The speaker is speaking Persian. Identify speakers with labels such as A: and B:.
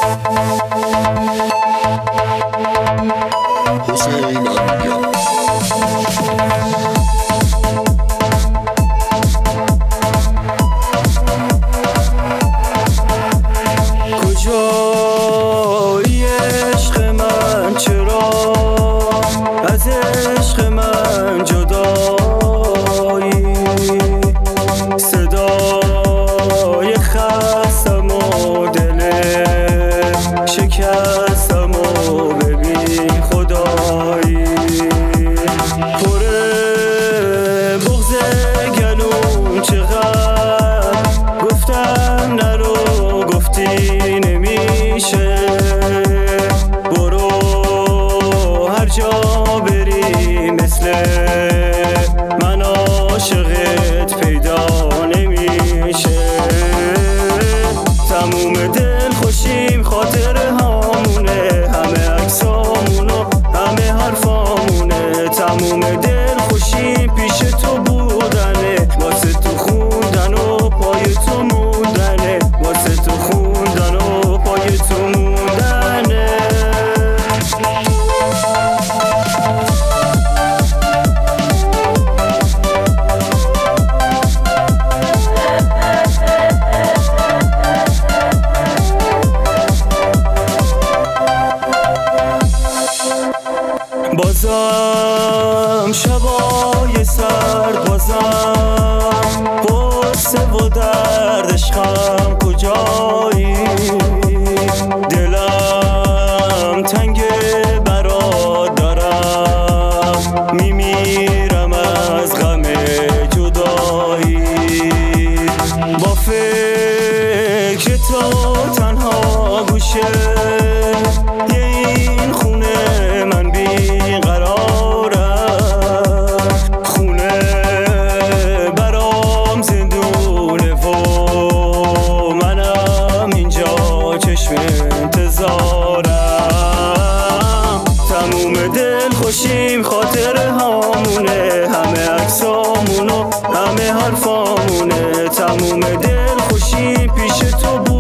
A: حسین علیان
B: کجایی عشق من، چرا از عشق من جدایی؟ صدای خستم و دل شکستم و ببین خدایی. پر بغض گلوم چقدر گفتم نرو، گفتی نمیشه، برو هر جا بری مثل من عاشقت پیدا نمیشه. تموم دل خوشیم خاطره هامونه، همه عکسامونو همه حرفامونه. تموم دل خوشیم پیش تو بودنه، واسه تو خوندن و پای تو موندنه، واسه تو خوندن و پای تو موندنه. بازم شبای سرد، بازم قصه و درد عشقم کجایی؟ دلم تنگ برات دارم، میمیرم از غم جدایی. با فکر تو تنها گوشه این خونه من بیقرارم، خونه برام زندونه و منم اینجا چشم انتظارم. تموم دل خوشیم خاطره هامونه، همه عکسامونو همه حرفامونه. تموم دل خوشیم پیش تو